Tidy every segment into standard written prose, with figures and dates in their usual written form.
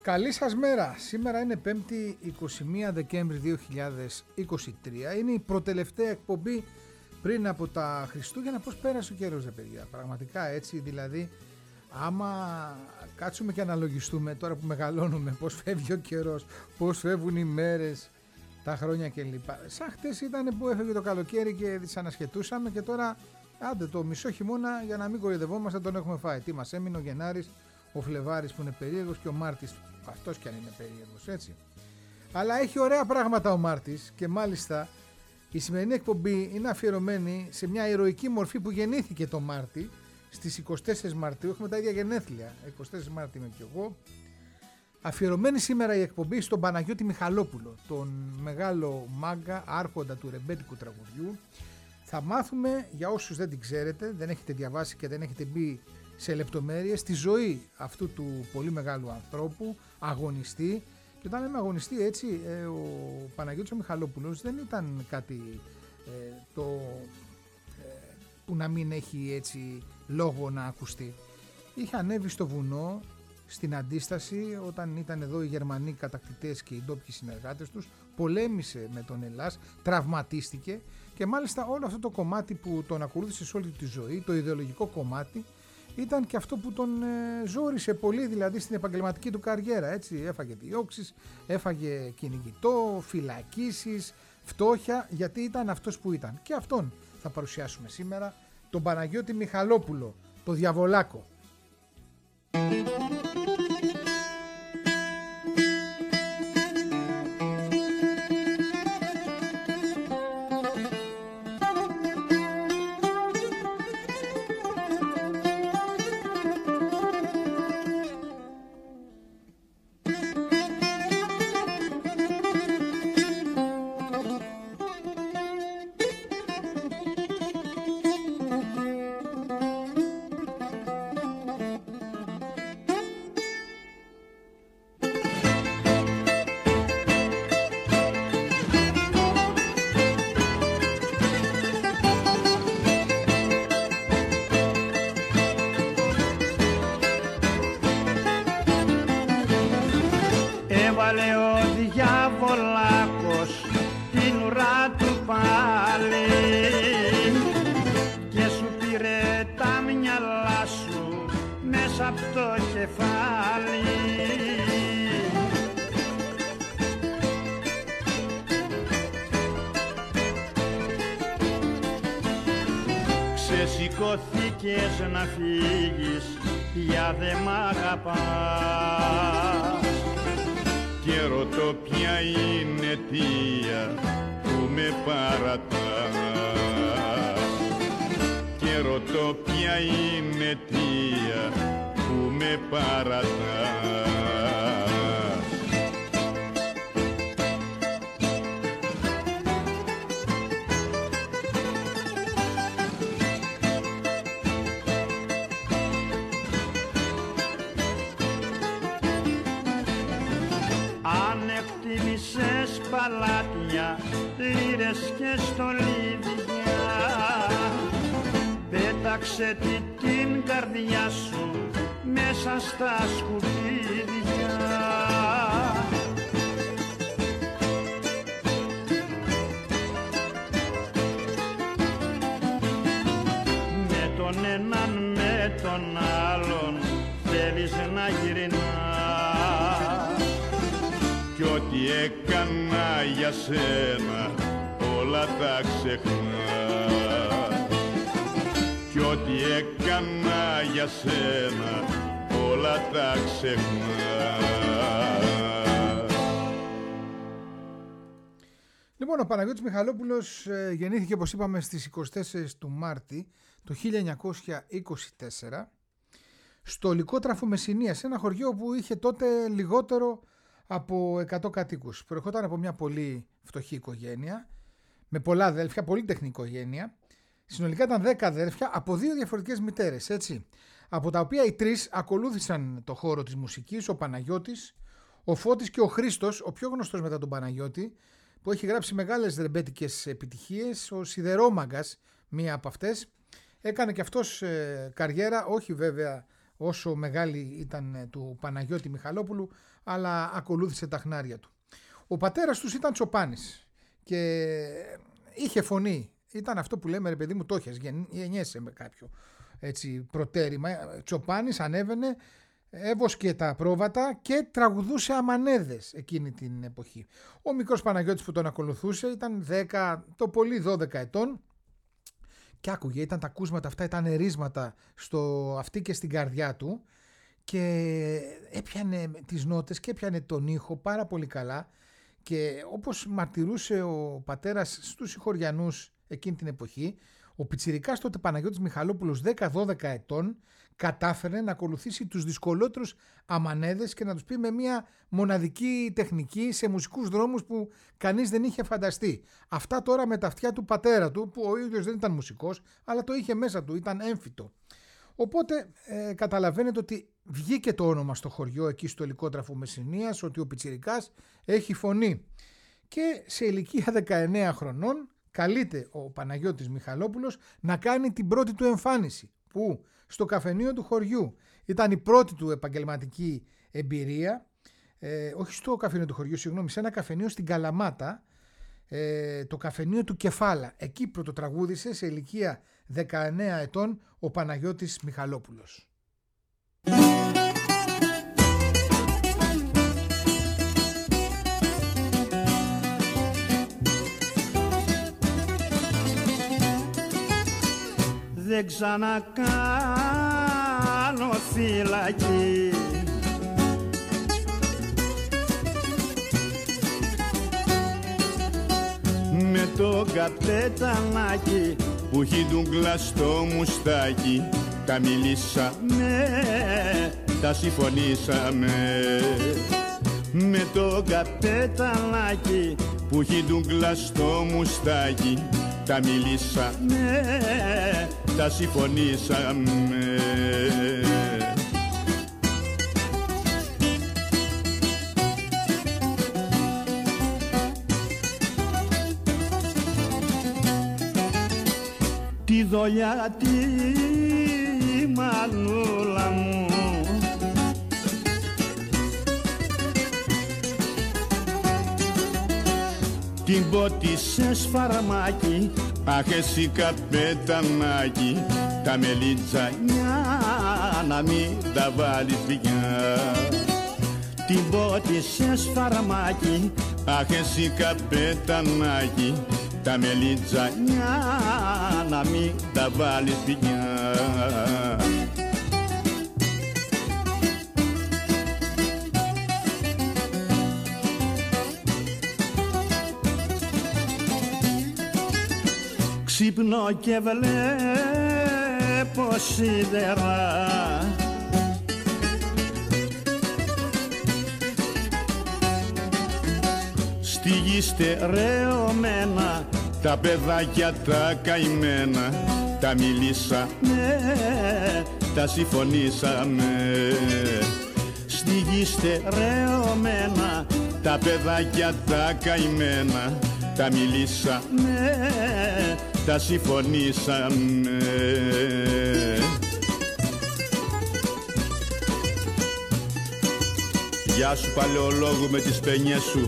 Καλή σας μέρα. Σήμερα είναι 5η 21 Δεκέμβρη 2023. Είναι η προτελευταία εκπομπή πριν από τα Χριστούγεννα. Πώς πέρασε ο καιρός, ρε παιδιά. Πραγματικά έτσι, δηλαδή, άμα κάτσουμε και αναλογιστούμε τώρα που μεγαλώνουμε, πώς φεύγει ο καιρός, πώς φεύγουν οι μέρες, τα χρόνια κλπ. Σαν χτες ήταν που έφευγε το καλοκαίρι και τις ανασχετούσαμε και τώρα, άντε το μισό χειμώνα, για να μην κοροϊδευόμαστε, τον έχουμε φάει. Τι μας έμεινε ο Γενάρης, ο Φλεβάρης που είναι περίεργος και ο Μάρτης, αυτός κι αν είναι περίεργος, έτσι. Αλλά έχει ωραία πράγματα ο Μάρτης και μάλιστα η σημερινή εκπομπή είναι αφιερωμένη σε μια ηρωική μορφή που γεννήθηκε το Μάρτη στις 24 Μαρτίου. Έχουμε τα ίδια γενέθλια, 24 Μάρτη είμαι κι εγώ. Αφιερωμένη σήμερα η εκπομπή στον Παναγιώτη Μιχαλόπουλο, τον μεγάλο μάγκα άρχοντα του ρεμπέτικου τραγουδιού. Θα μάθουμε, για όσους δεν την ξέρετε, δεν έχετε διαβάσει και δεν έχετε μπει σε λεπτομέρειες, τη ζωή αυτού του πολύ μεγάλου ανθρώπου, αγωνιστή. Και όταν λέμε αγωνιστή, έτσι, ο Παναγιώτης ο Μιχαλόπουλος δεν ήταν κάτι που να μην έχει έτσι λόγο να ακουστεί. Είχε ανέβει στο βουνό στην αντίσταση όταν ήταν εδώ οι Γερμανοί κατακτητές και οι ντόπιοι συνεργάτες τους, πολέμησε με τον Ελλάς, τραυματίστηκε και μάλιστα όλο αυτό το κομμάτι που τον ακολούθησε σε όλη τη ζωή, το ιδεολογικό κομμάτι, ήταν και αυτό που τον ζόρισε πολύ, δηλαδή στην επαγγελματική του καριέρα, έτσι. Έφαγε διώξεις, έφαγε κυνηγητό, φυλακίσεις, φτώχεια, γιατί ήταν αυτός που ήταν. Και αυτόν θα παρουσιάσουμε σήμερα, τον Παναγιώτη Μιχαλόπουλο, το Διαβολάκο. Ξεσηκωθήκες να φύγεις, πια δε μ' αγαπάς. Και ρωτώ ποια είναι αιτία που με παρατάς. Και ρωτώ ποια είναι αιτία που με παρατάς. Παλάτια, λύρες και στολίδια, πέταξε την καρδιά σου μέσα στα σκουπίδια. Με τον έναν με τον άλλον θέλεις να γυρνάς. Κι ό,τι έκανα για σένα όλα τα ξεχνάς. Κι ό,τι έκανα για σένα όλα τα ξεχνάς. Λοιπόν, ο Παναγιώτης Μιχαλόπουλος γεννήθηκε, όπως είπαμε, στις 24 του Μάρτη το 1924 στο Λυκότραφο Μεσσηνίας, σε ένα χωριό που είχε τότε λιγότερο από 100 κατοίκους. Προερχόταν από μια πολύ φτωχή οικογένεια, με πολλά αδέλφια, πολύτεχνη οικογένεια. Συνολικά ήταν 10 αδέλφια από 2 διαφορετικές μητέρες, έτσι. Από τα οποία οι 3 ακολούθησαν το χώρο της μουσικής, ο Παναγιώτης, ο Φώτης και ο Χρήστος, ο πιο γνωστός μετά τον Παναγιώτη, που έχει γράψει μεγάλες ρεμπέτικες επιτυχίες, ο Σιδερόμαγκας, μία από αυτές. Έκανε και αυτός καριέρα, όχι βέβαια όσο μεγάλη ήταν του Παναγιώτη Μιχαλόπουλου, αλλά ακολούθησε τα χνάρια του. Ο πατέρας τους ήταν Τσοπάνης και είχε φωνή. Ήταν αυτό που λέμε, ρε παιδί μου, το έχεις, γεννιέσαι με κάποιο έτσι προτέρημα. Τσοπάνης ανέβαινε, έβοσκε τα πρόβατα και τραγουδούσε αμανέδες εκείνη την εποχή. Ο μικρός Παναγιώτης που τον ακολουθούσε ήταν 10, το πολύ 12 ετών και άκουγε, ήταν τα ακούσματα αυτά, ήταν ερίσματα στο αυτί και στην καρδιά του και έπιανε τις νότες και έπιανε τον ήχο πάρα πολύ καλά και όπως μαρτυρούσε ο πατέρας στους συγχωριανούς εκείνη την εποχή, ο πιτσιρικάς τότε Παναγιώτης Μιχαλόπουλος 10-12 ετών κατάφερε να ακολουθήσει τους δυσκολότερους αμανέδες και να τους πει με μια μοναδική τεχνική σε μουσικούς δρόμους που κανείς δεν είχε φανταστεί. Αυτά τώρα με τα αυτιά του πατέρα του, που ο ίδιος δεν ήταν μουσικός, αλλά το είχε μέσα του, ήταν έμφυτο. Οπότε καταλαβαίνετε ότι βγήκε το όνομα στο χωριό εκεί στο Ελικότραφο Μεσσηνίας ότι ο πιτσιρικάς έχει φωνή. Και σε ηλικία 19 χρονών καλείται ο Παναγιώτης Μιχαλόπουλος να κάνει την πρώτη του εμφάνιση, που στο καφενείο του χωριού ήταν η πρώτη του επαγγελματική εμπειρία, όχι στο καφενείο του χωριού, συγγνώμη, σε ένα καφενείο στην Καλαμάτα, το καφενείο του Κεφάλα. Εκεί πρωτοτραγούδισε σε ηλικία 19 ετών ο Παναγιώτης Μιχαλόπουλος. Δεν ξανακάνω φυλακή, με το καπετανάκι που έχει ντουγκλά στο μουστάκι. Τα μιλήσαμε, τα συμφωνήσαμε, με το καπετανάκι που έχει ντουγκλά στο μουστάκι. Τα μιλήσαμε, τα συμφωνήσαμε. Τη δολιά τη μανούλα μου την πότισες φαρμάκι, αχ εσύ καπετανάκι, τα μελιτζανιά να μην τα βάλεις πια. Την πότισες φαρμάκι, αχ εσύ καπετανάκι, τα μελιτζανιά να μην τα βάλεις πια. Ξύπνω και βλέπω σίδερα, στη γη στερεωμένα, τα παιδάκια τα καημένα. Τα μιλήσαμε, τα συμφωνήσαμε, στη γη στερεωμένα, τα παιδάκια τα καημένα. Τα μιλήσαμε, τα συμφωνήσαμε. Γεια σου παλαιολόγου με τις παινιές σου.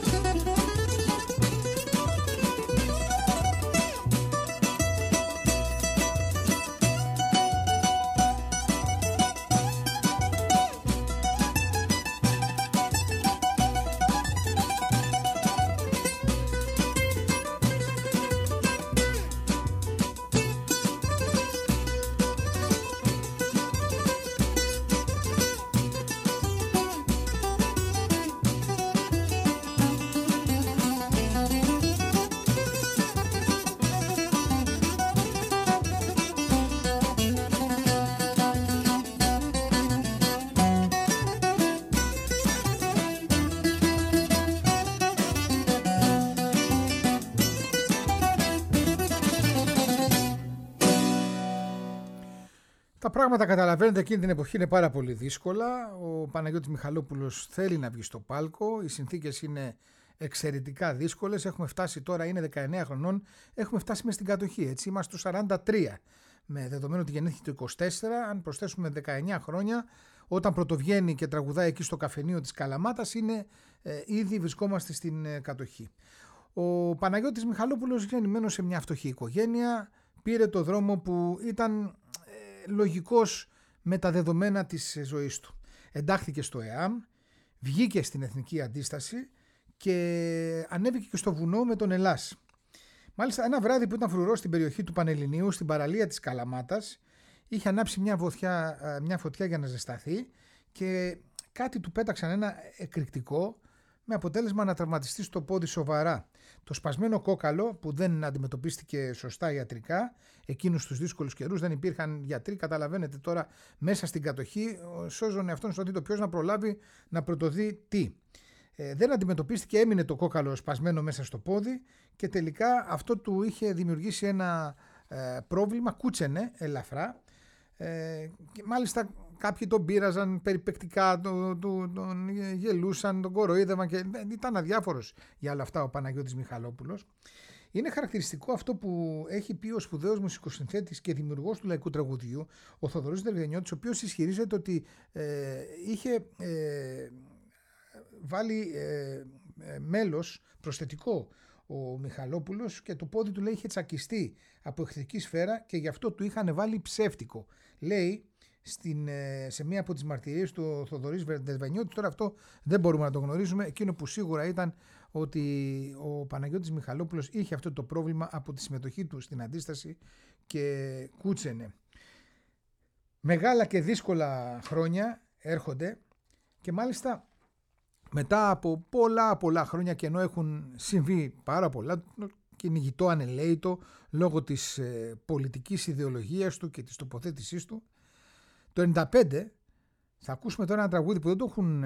Τα πράγματα, καταλαβαίνετε, εκείνη την εποχή είναι πάρα πολύ δύσκολα. Ο Παναγιώτης Μιχαλόπουλος θέλει να βγει στο πάλκο. Οι συνθήκες είναι εξαιρετικά δύσκολες. Έχουμε φτάσει τώρα, είναι 19 χρονών, έχουμε φτάσει μες στην κατοχή. Έτσι, είμαστε στο 43. Με δεδομένο ότι γεννήθηκε το 24, αν προσθέσουμε 19 χρόνια, όταν πρωτοβγαίνει και τραγουδάει εκεί στο καφενείο της Καλαμάτας, είναι ήδη βρισκόμαστε στην κατοχή. Ο Παναγιώτης Μιχαλόπουλος, γεννημένος σε μια φτωχή οικογένεια, πήρε το δρόμο που ήταν λογικός με τα δεδομένα της ζωής του. Εντάχθηκε στο ΕΑΜ, βγήκε στην Εθνική Αντίσταση και ανέβηκε και στο βουνό με τον Ελλάς. Μάλιστα, ένα βράδυ που ήταν φρουρός στην περιοχή του Πανελληνίου, στην παραλία της Καλαμάτας, είχε ανάψει μια φωτιά για να ζεσταθεί και κάτι του πέταξαν ένα εκρηκτικό, με αποτέλεσμα να τραυματιστεί στο πόδι σοβαρά. Το σπασμένο κόκαλο, που δεν αντιμετωπίστηκε σωστά ιατρικά, εκείνους τους δύσκολους καιρούς δεν υπήρχαν γιατροί, καταλαβαίνετε τώρα μέσα στην κατοχή, σώζουν εαυτόν στο δίτο ποιος να προλάβει να πρωτοδεί τι. Δεν αντιμετωπίστηκε, έμεινε το κόκαλο σπασμένο μέσα στο πόδι και τελικά αυτό του είχε δημιουργήσει ένα πρόβλημα, κούτσενε ελαφρά. Και μάλιστα κάποιοι τον πείραζαν περιπεκτικά, τον γελούσαν, τον κοροϊδεύαν και ήταν αδιάφορος για όλα αυτά ο Παναγιώτης Μιχαλόπουλος. Είναι χαρακτηριστικό αυτό που έχει πει ο σπουδαίος μουσικοσυνθέτης και δημιουργός του λαϊκού τραγουδιού, ο Θοδωρής Δεργενιώτης, ο οποίος ισχυρίζεται ότι είχε βάλει μέλος προσθετικό ο Μιχαλόπουλος και το πόδι του, λέει, είχε τσακιστεί από εχθρική σφαίρα και γι' αυτό του είχαν βάλει ψεύτικο. Λέει σε μία από τις μαρτυρίες του Θοδωρής Δεργενιώτη, τώρα αυτό δεν μπορούμε να το γνωρίζουμε, εκείνο που σίγουρα ήταν ότι ο Παναγιώτης Μιχαλόπουλος είχε αυτό το πρόβλημα από τη συμμετοχή του στην Αντίσταση και κούτσενε. Μεγάλα και δύσκολα χρόνια έρχονται και μάλιστα μετά από πολλά χρόνια, και ενώ έχουν συμβεί πάρα πολλά, κυνηγητό ανελαίητο λόγω της πολιτικής ιδεολογίας του και της τοποθέτησής του, το 1995 θα ακούσουμε τώρα ένα τραγούδι που δεν το έχουν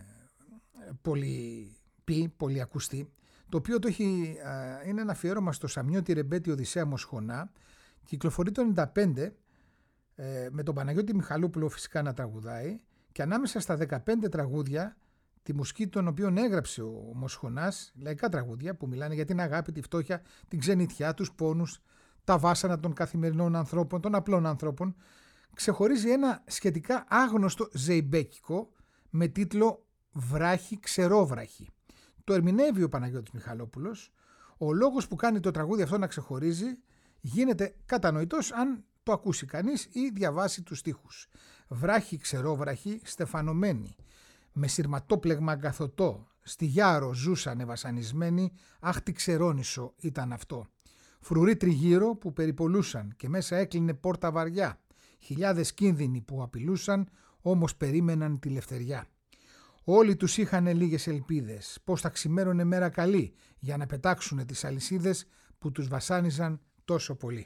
πολύ ακουστεί, το οποίο είναι ένα αφιέρωμα στο Σαμιώτη Ρεμπέτη Οδυσσέα Μοσχονά. Κυκλοφορεί το 1995 με τον Παναγιώτη Μιχαλόπουλο φυσικά να τραγουδάει, και ανάμεσα στα 15 τραγούδια, τη μουσική των οποίων έγραψε ο Μοσχονάς, λαϊκά τραγούδια που μιλάνε για την αγάπη, τη φτώχεια, την ξενιτιά, τους πόνους, τα βάσανα των καθημερινών ανθρώπων, των απλών ανθρώπων, ξεχωρίζει ένα σχετικά άγνωστο ζεϊμπέκικο με τίτλο «Βράχη ξερόβραχη». Το ερμηνεύει ο Παναγιώτης Μιχαλόπουλος. Ο λόγος που κάνει το τραγούδι αυτό να ξεχωρίζει γίνεται κατανοητός αν το ακούσει κανείς ή διαβάσει τους στίχους. «Βράχη ξερόβραχη στεφανωμένη, με σειρματόπλεγμα αγκαθωτό, στη Γιάρο ζούσανε βασανισμένοι, αχ τι ξερόνισο ήταν αυτό. Φρουροί τριγύρω που περιπολούσαν και μέσα έκλεινε πόρτα βαριά, χιλιάδες κίνδυνοι που απειλούσαν, όμως περίμεναν τη λευτεριά. Όλοι τους είχαν λίγες ελπίδες, πως θα ξημέρωνε μέρα καλή, για να πετάξουνε τις αλυσίδες που τους βασάνιζαν τόσο πολύ».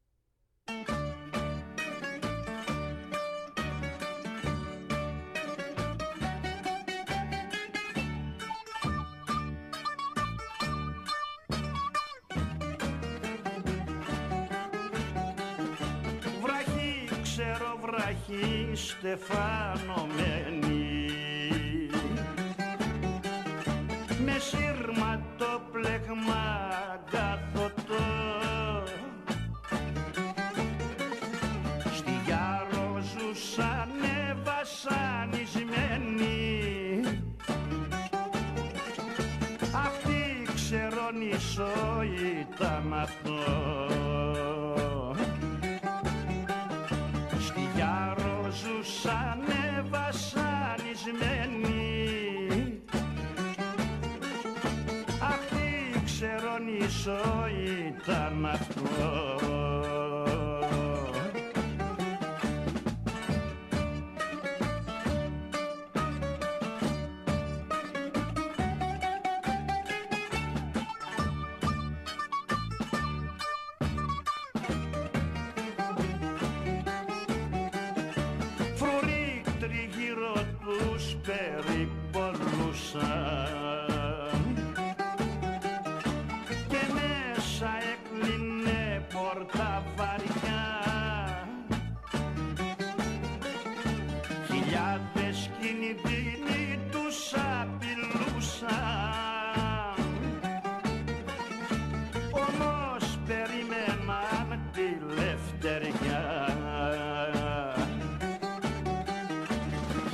Στεφανωμένη, με σειρματόπλεγμα αγκαθωτό, στη Γιάρο ζούσανε βασανισμένοι, αυτή ξερόνισο ήταν αυτό. Ζούσανε βασανισμένοι, αυτή ξερόνισο ήταν αυτό. Και μέσα έκλεινε πόρτα βαριά, χιλιάδες κινδύνοι τους απειλούσαν, όμως περίμεναν τη λευτεριά.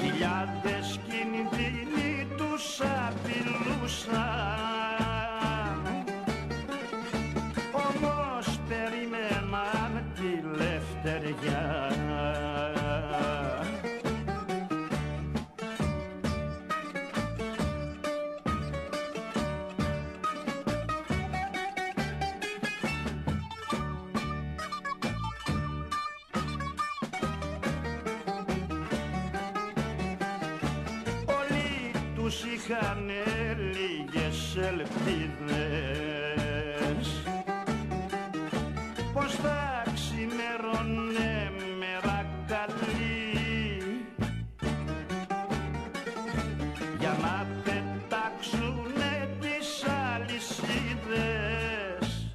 τους είχαν λίγες ελπίδες πως θα ξημερώνε μέρα καλή για να πετάξουνε τις αλυσίδες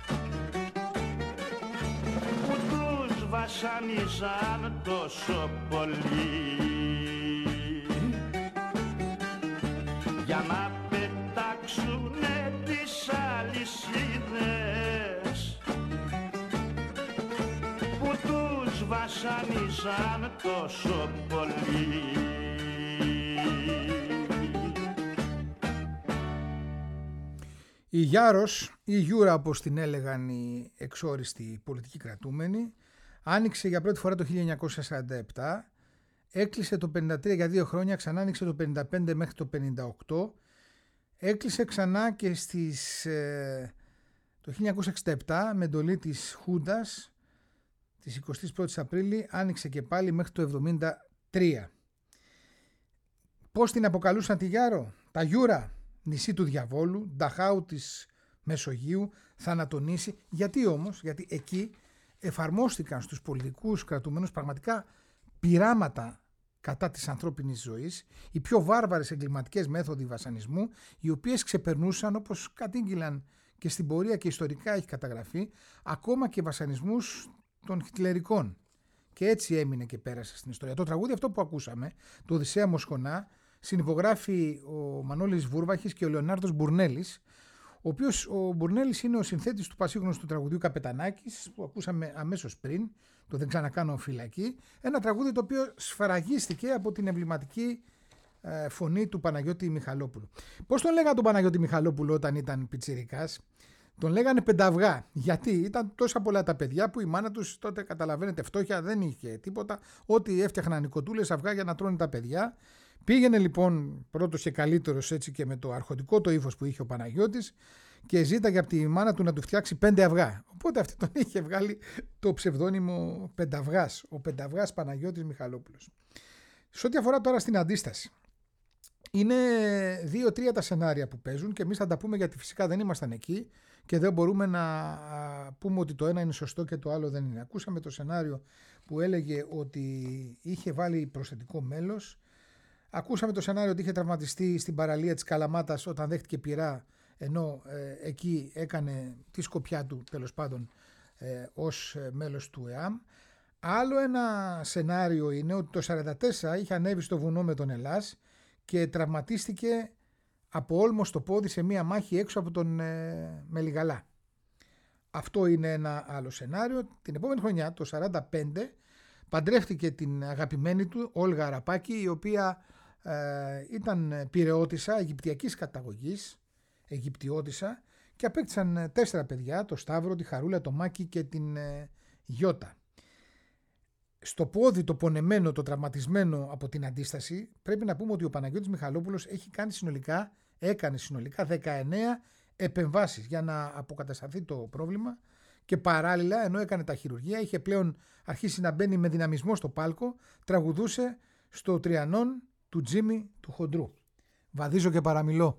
που τους βασανίζαν τόσο πολύ, για να πετάξουνε τις αλυσίδες που τους βασανίζαν τόσο πολύ. Η Γιάρος, η Γιούρα όπως την έλεγαν οι εξόριστοι πολιτικοί κρατούμενοι, άνοιξε για πρώτη φορά το 1947, έκλεισε το 53 για 2 χρόνια, ξανά άνοιξε το 55 μέχρι το 58, έκλεισε ξανά και το 1967 με εντολή της Χούντας της 21ης Απρίλη, άνοιξε και πάλι μέχρι το 73. Πώς την αποκαλούσαν τη Γιάρο? Τα Γιούρα, νησί του διαβόλου, Νταχάου της Μεσογείου, θανατονήσι. Γιατί όμως? Γιατί εκεί εφαρμόστηκαν στους πολιτικούς κρατουμένους πραγματικά πειράματα κατά της ανθρώπινης ζωής, οι πιο βάρβαρες εγκληματικές μέθοδοι βασανισμού, οι οποίες ξεπερνούσαν, όπως κατήγγυλαν και στην πορεία και ιστορικά έχει καταγραφεί, ακόμα και βασανισμούς των χιτλερικών. Και έτσι έμεινε και πέρασε στην ιστορία. Το τραγούδι αυτό που ακούσαμε, το Οδυσσέα Μοσχονά, συνυπογράφει ο Μανώλης Βούρβαχης και ο Λεωνάρδος Μπουρνέλης, ο οποίος ο Μπουρνέλης είναι ο συνθέτης του πασίγνωστου τραγουδιού Καπετανάκης που ακούσαμε αμέσως πριν, το «Δεν ξανακάνω φυλακή», ένα τραγούδι το οποίο σφραγίστηκε από την εμβληματική φωνή του Παναγιώτη Μιχαλόπουλου. Πώς τον λέγανε τον Παναγιώτη Μιχαλόπουλο όταν ήταν πιτσιρικάς? Τον λέγανε Πενταυγά, γιατί ήταν τόσα πολλά τα παιδιά που η μάνα τους τότε, καταλαβαίνετε, φτώχεια, δεν είχε τίποτα, ό,τι έφτιαχναν οι κοτούλες αυγά για να τρώνε τα παιδιά. Πήγαινε λοιπόν πρώτος και καλύτερος, έτσι, και με το αρχοντικό το ύφος που είχε ο Παναγιώτης, και ζήταγε από τη μάνα του να του φτιάξει 5 αυγά. Οπότε αυτή τον είχε βγάλει το ψευδόνυμο Πενταυγάς, ο Πενταυγάς Παναγιώτης Μιχαλόπουλος. Σε ό,τι αφορά τώρα στην αντίσταση, είναι 2-3 τα σενάρια που παίζουν και εμείς θα τα πούμε, γιατί φυσικά δεν ήμασταν εκεί και δεν μπορούμε να πούμε ότι το ένα είναι σωστό και το άλλο δεν είναι. Ακούσαμε το σενάριο που έλεγε ότι είχε βάλει προσθετικό μέλος. Ακούσαμε το σενάριο ότι είχε τραυματιστεί στην παραλία της Καλαμάτας όταν δέχτηκε πυρά, ενώ εκεί έκανε τη σκοπιά του, τέλος πάντων, ως μέλος του ΕΑΜ. Άλλο ένα σενάριο είναι ότι το 1944 είχε ανέβει στο βουνό με τον Ελλάς και τραυματίστηκε από όλμο στο πόδι σε μία μάχη έξω από τον Μελιγαλά. Αυτό είναι ένα άλλο σενάριο. Την επόμενη χρονιά, το 1945, παντρεύτηκε την αγαπημένη του Όλγα Αραπάκη, η οποία ήταν πειραιώτισσα αιγυπτιακής καταγωγής, Αιγυπτιώτισσα, και απέκτησαν 4 παιδιά, το Σταύρο, τη Χαρούλα, το Μάκη και την Γιώτα. Στο πόδι το πονεμένο, το τραυματισμένο από την αντίσταση, πρέπει να πούμε ότι ο Παναγιώτης Μιχαλόπουλος έκανε συνολικά 19 επεμβάσεις για να αποκατασταθεί το πρόβλημα, και παράλληλα, ενώ έκανε τα χειρουργία, είχε πλέον αρχίσει να μπαίνει με δυναμισμό στο πάλκο, τραγουδούσε στο Τριανόν του Τζίμι του Χοντρού. Βαδίζω και παραμιλώ.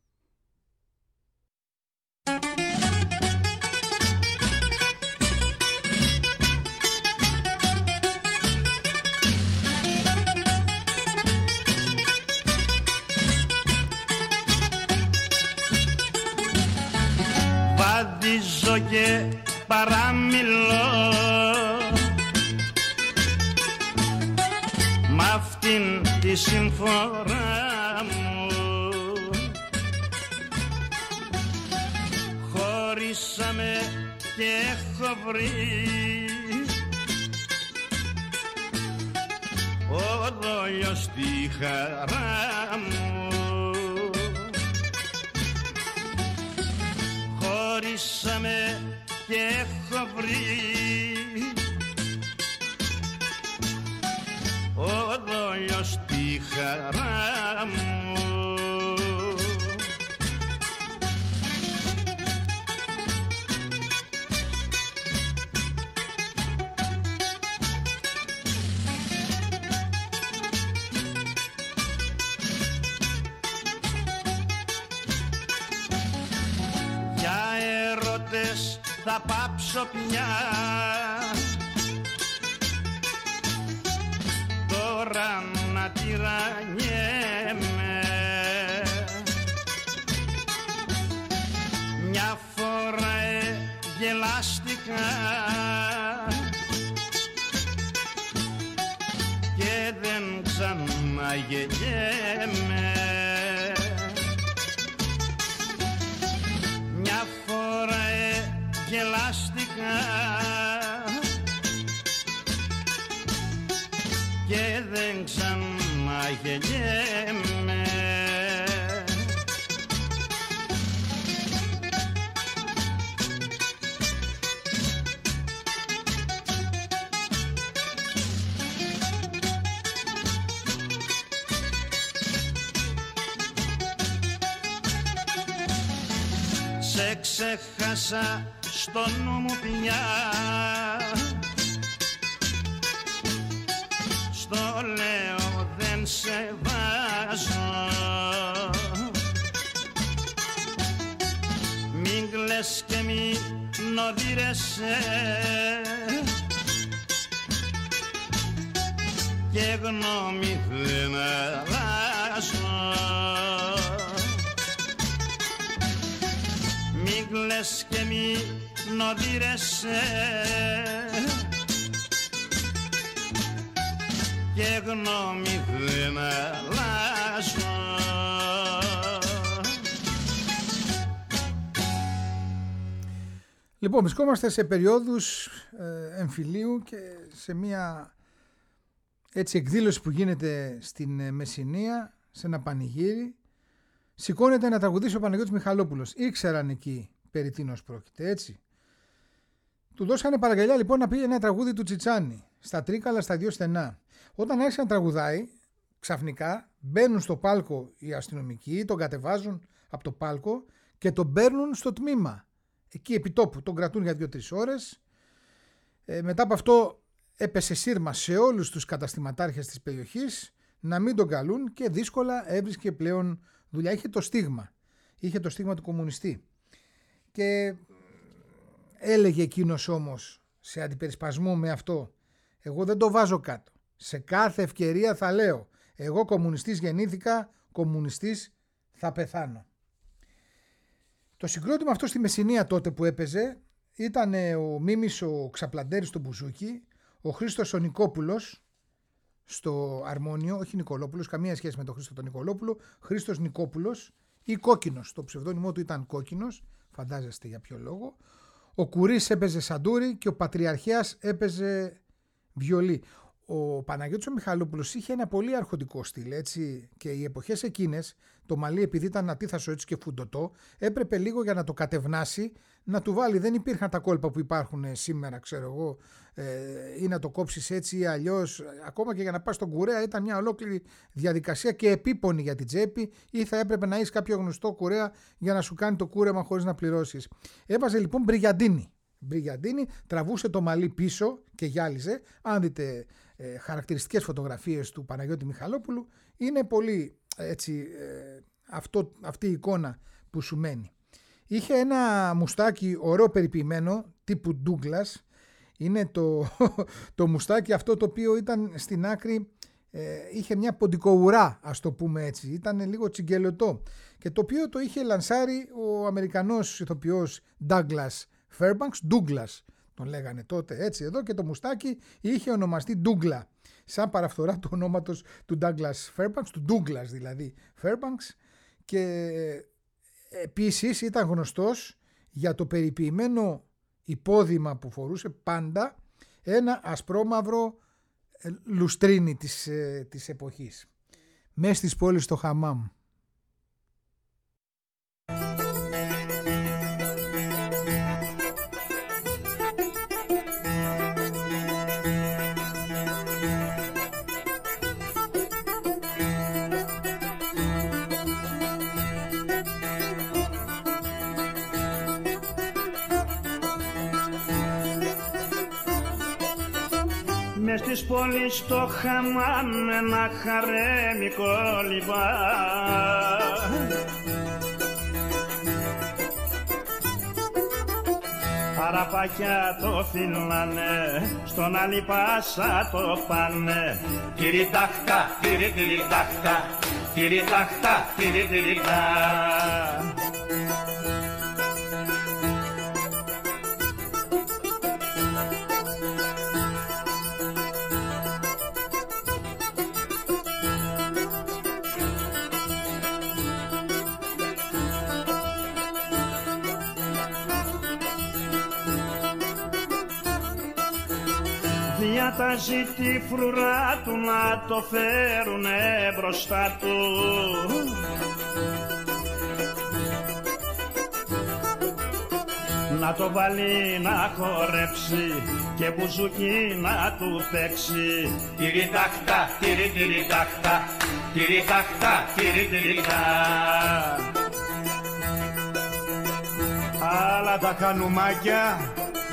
Βαδίζω και παραμιλώ μ' αυτήν τη συμφορά μου. Χωρίσαμε και έχω βρει ο δόλιος στη χαρά μου. Χωρίσαμε και έχω βρει ο δόλιος στη χαρά μου. θα πάψω πια. Τώρα να τυραννιέμαι. Μια φορά γελάστηκα και δεν ξαναγελιέμαι. Μια φορά γελάστηκα και δεν ξαναγελιέμαι. Σε ξέχασα στο νου μου πια. Στο λέω δεν σε βάζω. Μην κλαις και μην οδύρεσαι και γνώμη δεν αλλάζω. Μην κλαις και μην οδύρεσαι και γνώμη δεν αλλάζω. Λοιπόν, βρισκόμαστε σε περιόδους εμφυλίου και σε μια έτσι εκδήλωση που γίνεται στην Μεσσηνία, σε ένα πανηγύρι. Σηκώνεται να τραγουδήσει ο Παναγιώτης Μιχαλόπουλος. Ήξεραν εκεί περί τίνος πρόκειται, έτσι. Του δώσανε παραγγελιά λοιπόν να πει ένα τραγούδι του Τσιτσάνη, στα Τρίκαλα, στα Δυο Στενά. Όταν άρχισε να τραγουδάει, ξαφνικά μπαίνουν στο πάλκο οι αστυνομικοί, τον κατεβάζουν από το πάλκο και τον παίρνουν στο τμήμα. Εκεί επί τόπου, τον κρατούν για 2-3 ώρες. Μετά από αυτό έπεσε σύρμα σε όλους τους καταστηματάρχες της περιοχής να μην τον καλούν και δύσκολα έβρισκε πλέον δουλειά. Είχε το στίγμα του κομμουνιστή. Και έλεγε εκείνος όμως σε αντιπερισπασμό με αυτό, εγώ δεν το βάζω κάτω. Σε κάθε ευκαιρία θα λέω, εγώ κομμουνιστής γεννήθηκα, κομμουνιστής θα πεθάνω. Το συγκρότημα αυτό στη Μεσσηνία τότε που έπαιζε ήταν ο Μίμης ο Ξαπλαντέρης στο μπουζούκι, ο Χρήστος ο Νικόπουλος στο αρμόνιο, όχι Νικολόπουλος, καμία σχέση με τον Χρήστο τον Νικολόπουλο, Χρήστος Νικόπουλος ή Κόκκινος, το ψευδόνυμό του ήταν Κόκκινος, φαντάζεστε για ποιο λόγο. Ο Κουρής έπαιζε σαντούρι και ο Πατριαρχέας έπαιζε βιολί. Ο Παναγιώτης ο Μιχαλόπουλος είχε ένα πολύ αρχοντικό στυλ, έτσι, και οι εποχές εκείνες το μαλλί, επειδή ήταν ατίθασο έτσι και φουντωτό, έπρεπε λίγο για να το κατευνάσει να του βάλει. Δεν υπήρχαν τα κόλπα που υπάρχουν σήμερα, ξέρω εγώ, ή να το κόψεις έτσι ή αλλιώς. Ακόμα και για να πας στον κουρέα ήταν μια ολόκληρη διαδικασία και επίπονη για την τσέπη, ή θα έπρεπε να έχεις κάποιο γνωστό κουρέα για να σου κάνει το κούρεμα χωρίς να πληρώσεις. Έβαζε λοιπόν μπριγιαντίνι, τραβούσε το μαλλί πίσω και γυάλιζε. Αν δείτε χαρακτηριστικές φωτογραφίες του Παναγιώτη Μιχαλόπουλου, είναι πολύ έτσι, αυτή η εικόνα που σου μένει. Είχε ένα μουστάκι ωραίο περιποιημένο τύπου Douglas. Είναι το μουστάκι αυτό το οποίο ήταν στην άκρη, είχε μια ποντικοουρά, ας το πούμε έτσι, ήταν λίγο τσιγκελωτό, και το οποίο το είχε λανσάρει ο Αμερικανός ηθοποιός Douglas Douglas τον λέγανε τότε έτσι εδώ, και το μουστάκι είχε ονομαστεί Douglas, σαν παραφθορά του ονόματος του Douglas Fairbanks, του Douglas δηλαδή Fairbanks, και επίσης ήταν γνωστός για το περιποιημένο υπόδημα που φορούσε πάντα, ένα ασπρόμαυρο λουστρίνι της εποχής, μες στις πόλεις στο χαμάμ. Μες στις πόλεις στο χαμάμ ένα χαρέμικο λιβά, παραπάκια το φυλάνε, στον άλλη πάσα το πάνε. Τυριτάχτα, τυριτυριτάχτα, τυριτάχτα, τυριτυριτά. Διατάζει τη φρουρά του να το φέρουνε μπροστά του. Να το βάλει να χορέψει και μπουζούκι να του παίξει. Τυριτάχτα, τυριτυριτάχτα, τυριτάχτα, τυριτυριτά. Άλλα τα χανουμάκια.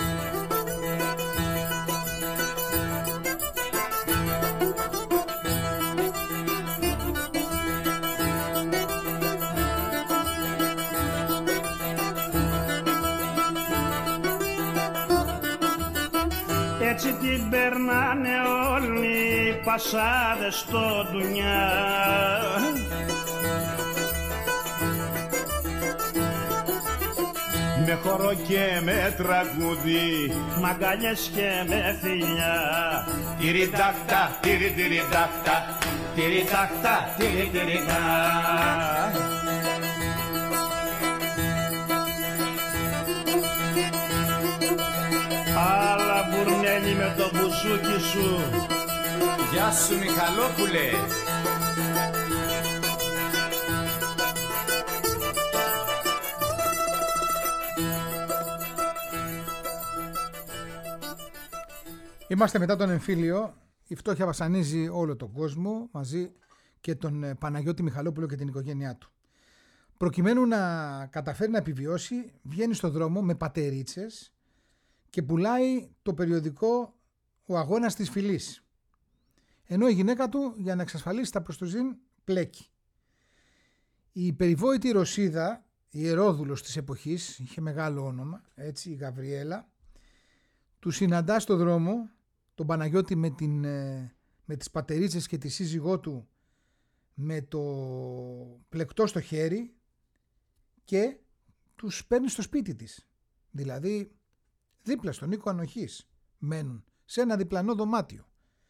Έτσι την περνάνε όλοι οι πασάδες στο ντουνιά. Με χορό και με τραγούδι, μαγκάλιες και με φιλιά. Τυριτάχτα, τυριτυριτάχτα, τυριτάχτα, τυριτυριτά. Άλλα μπουρνέλι με το μπουζούκι σου. Γεια σου Μιχαλόπουλε. Είμαστε μετά τον εμφύλιο. Η φτώχεια βασανίζει όλο τον κόσμο, μαζί και τον Παναγιώτη Μιχαλόπουλο και την οικογένειά του. Προκειμένου να καταφέρει να επιβιώσει, βγαίνει στο δρόμο με πατερίτσες και πουλάει το περιοδικό «Ο Αγώνας της Φυλής». Ενώ η γυναίκα του, για να εξασφαλίσει τα προστοζήν, πλέκει. Η περιβόητη Ρωσίδα, η ιερόδουλος της εποχής, είχε μεγάλο όνομα, έτσι, η Γαβριέλα, του συναντά στο δρόμο τον Παναγιώτη με τις πατερίτσες και τη σύζυγό του με το πλεκτό στο χέρι και τους παίρνει στο σπίτι της. Δηλαδή δίπλα στον οίκο ανοχής μένουν, σε ένα διπλανό δωμάτιο.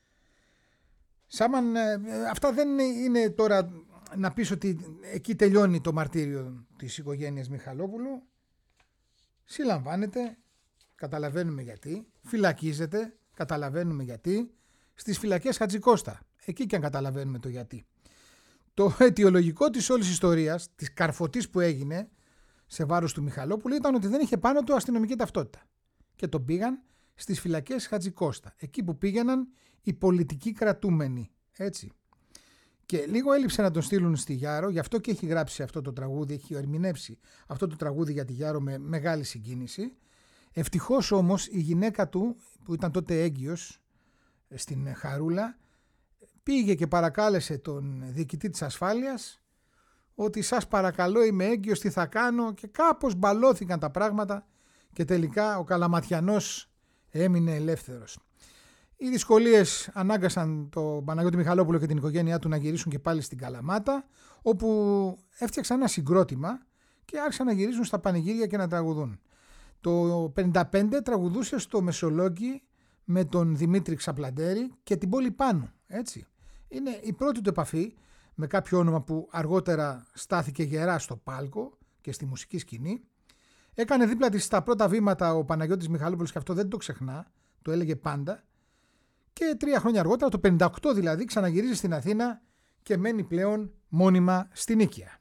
Αυτά δεν είναι τώρα να πεις ότι εκεί τελειώνει το μαρτύριο της οικογένειας Μιχαλόπουλου. Συλλαμβάνεται, καταλαβαίνουμε γιατί, φυλακίζεται, καταλαβαίνουμε γιατί, στις φυλακές Χατζικώστα, εκεί και αν καταλαβαίνουμε το γιατί. Το αιτιολογικό της όλης ιστορίας, της καρφωτής που έγινε σε βάρος του Μιχαλόπουλου, ήταν ότι δεν είχε πάνω του αστυνομική ταυτότητα και τον πήγαν στις φυλακές Χατζικώστα, εκεί που πήγαιναν οι πολιτικοί κρατούμενοι, έτσι. Και λίγο έλειψε να τον στείλουν στη Γιάρο, γι' αυτό και έχει γράψει αυτό το τραγούδι, έχει ερμηνεύσει αυτό το τραγούδι για τη Γιάρο με μεγάλη συγκίνηση. Ευτυχώς όμως η γυναίκα του, που ήταν τότε έγκυος στην Χαρούλα, πήγε και παρακάλεσε τον διοικητή της ασφάλειας ότι σας παρακαλώ, είμαι έγκυος, τι θα κάνω, και κάπως μπαλώθηκαν τα πράγματα και τελικά ο Καλαματιανός έμεινε ελεύθερος. Οι δυσκολίες ανάγκασαν τον Παναγιώτη Μιχαλόπουλο και την οικογένειά του να γυρίσουν και πάλι στην Καλαμάτα, όπου έφτιαξαν ένα συγκρότημα και άρχισαν να γυρίζουν στα πανηγύρια και να τραγουδούν. Το 1955 τραγουδούσε στο Μεσολόγγι με τον Δημήτρη Ξαπλαντέρη και την Πόλη Πάνου, έτσι. Είναι η πρώτη του επαφή με κάποιο όνομα που αργότερα στάθηκε γερά στο πάλκο και στη μουσική σκηνή. Έκανε δίπλα της τα πρώτα βήματα ο Παναγιώτης Μιχαλόπουλος και αυτό δεν το ξεχνά, το έλεγε πάντα. Και 3 χρόνια αργότερα, το 1958 δηλαδή, ξαναγυρίζει στην Αθήνα και μένει πλέον μόνιμα στην Νίκαια.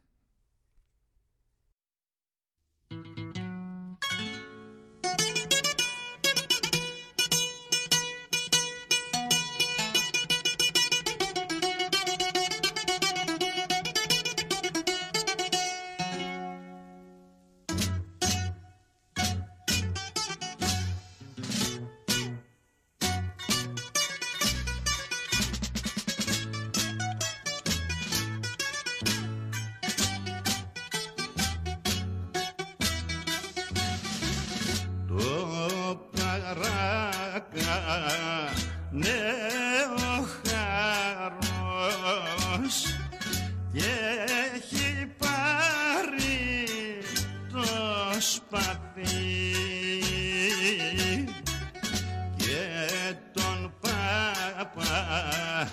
αγάπη και τον Παπα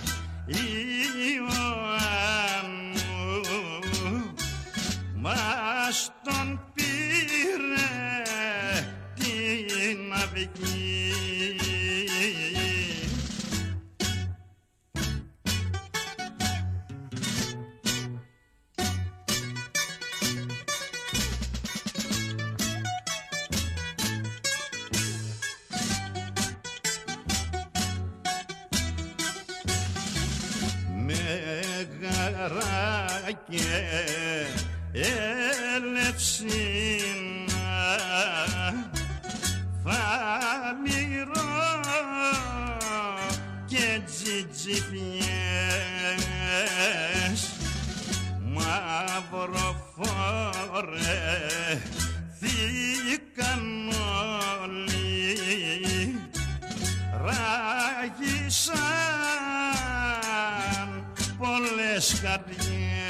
Ιωάννου μας τον πήρε την αυγή. Και έλευσινα φαμυρό και τζιτζιπιές μαυροφορεθήκαν όλοι, ράγισαν πολλές καρδιές.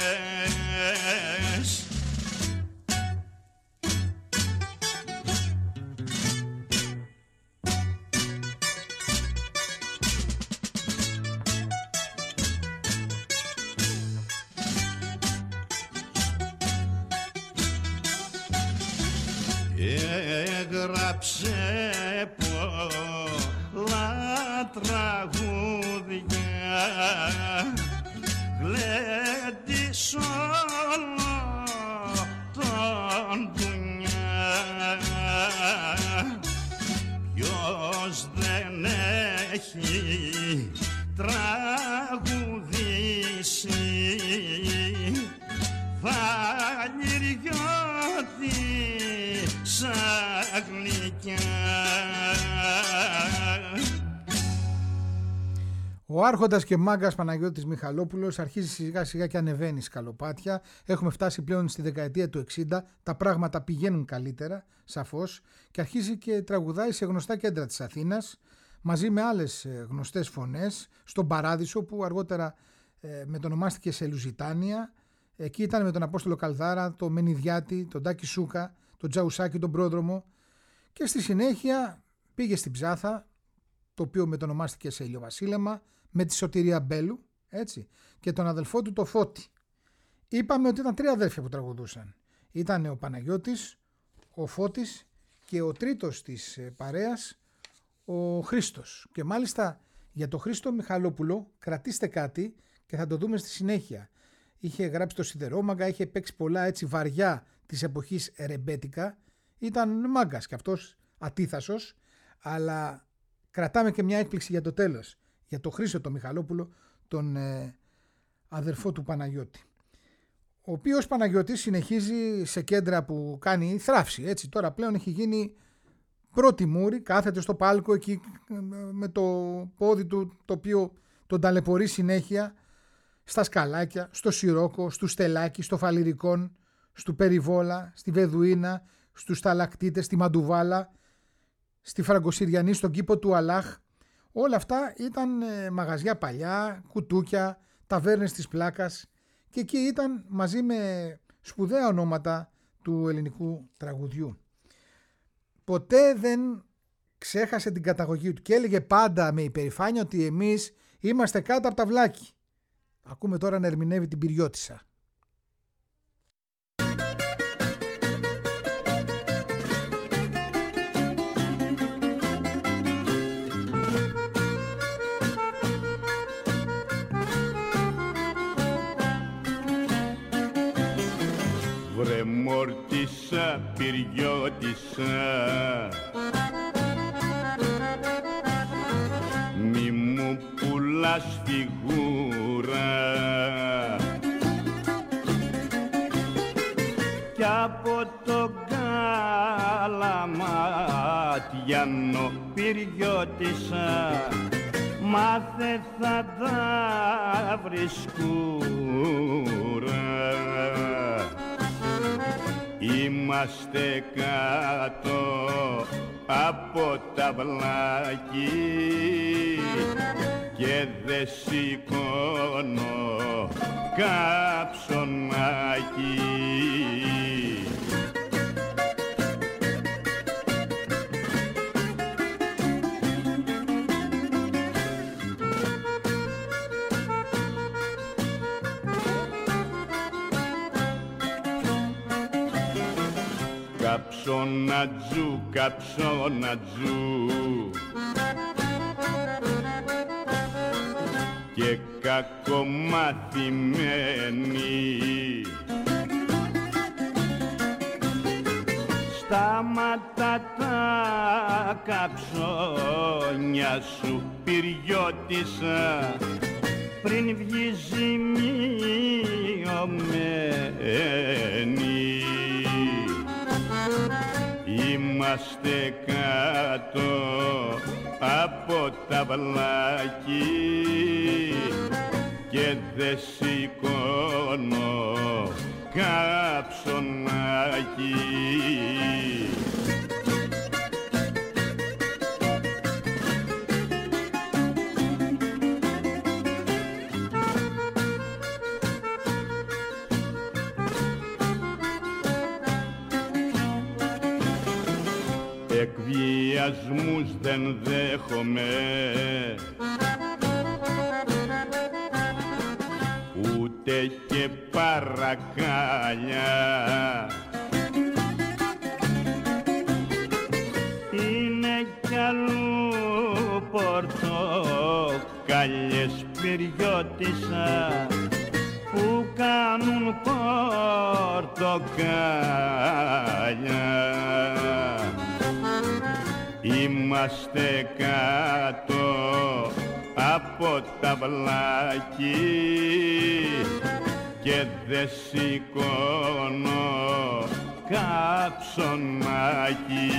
Έγραψε πολλά τραγούδια, γλέντης όλο τον δουνιά. Ποιος δεν έχει τραγουδήσει Βαλιριώτη σαν γλυκιά. Ο άρχοντας και μάγκας Παναγιώτης Μιχαλόπουλος αρχίζει σιγά σιγά και ανεβαίνει σκαλοπάτια. Έχουμε φτάσει πλέον στη δεκαετία του 60, τα πράγματα πηγαίνουν καλύτερα, σαφώς, και αρχίζει και τραγουδάει σε γνωστά κέντρα της Αθήνας, μαζί με άλλες γνωστές φωνές, στον Παράδεισο που αργότερα μετονομάστηκε σε Λουζιτάνια. Εκεί ήταν με τον Απόστολο Καλδάρα, τον Μενιδιάτη, τον Τάκη Σούκα, τον Τζαουσάκη, τον Πρόδρομο, και στη συνέχεια πήγε στην Ψάθα, το οποίο μετονομάστηκε σε Ηλιοβασίλεμα, με τη Σωτηρία Μπέλου, έτσι, και τον αδελφό του το Φώτη. Είπαμε ότι ήταν τρία αδέρφια που τραγουδούσαν. Ήταν ο Παναγιώτης, ο Φώτης και ο τρίτος της παρέας, ο Χρήστος. Και μάλιστα για τον Χρήστο Μιχαλόπουλο κρατήστε κάτι και θα το δούμε στη συνέχεια. Είχε γράψει το Σιδερόμαγκα, είχε παίξει πολλά έτσι βαριά της εποχής ρεμπέτικα. Ήταν μάγκας και αυτός ατίθασος, αλλά κρατάμε και μια έκπληξη για το τέλος. Για τον Χρήστο τον Μιχαλόπουλο, τον αδερφό του Παναγιώτη. Ο οποίος Παναγιώτης συνεχίζει σε κέντρα που κάνει θράψη. Έτσι, τώρα πλέον έχει γίνει πρώτη μούρη, κάθεται στο πάλκο εκεί με το πόδι του, το οποίο τον ταλαιπωρεί συνέχεια, στα Σκαλάκια, στο Σιρόκο, στο Στελάκι, στο Φαλιρικόν, στο Περιβόλα, στη Βεδουίνα, στους Σταλακτίτες, στη Μαντουβάλα, στη Φραγκοσυριανή, στον κήπο του Αλάχ. Όλα αυτά ήταν μαγαζιά παλιά, κουτούκια, ταβέρνες της Πλάκας, και εκεί ήταν μαζί με σπουδαία ονόματα του ελληνικού τραγουδιού. Ποτέ δεν ξέχασε την καταγωγή του και έλεγε πάντα με υπερηφάνεια ότι εμείς είμαστε κάτω από τα Βλάκη. Ακούμε τώρα να ερμηνεύει την Πυριώτισσα. Βρε μόρτισσα, Πυριώτισσα, μη μου πουλάς φιγούρα, κι από το Καλαματιανό, Πυριώτισσα, μάθε θα τα βρεις κούρα. Είμαστε κάτω από τα Βλάκη και δε σηκώνω κάψονάκι. Καψονατζού, καψονατζού και κακομαθημένη. Στάματα τα καψόνια σου πυριώτησα πριν βγει ζημιωμένη. Είμαστε κάτω από τα βλάκι και δε σηκώνω καψονάκι. Εκβιασμούς δεν δέχομαι, ούτε και παρακάλια. Είναι κι αλλού πορτοκάλιες πυριώτησα που κάνουν πορτοκάλια. Είμαστε κάτω από τα βλάκι και δε σηκώνω καψονάκι.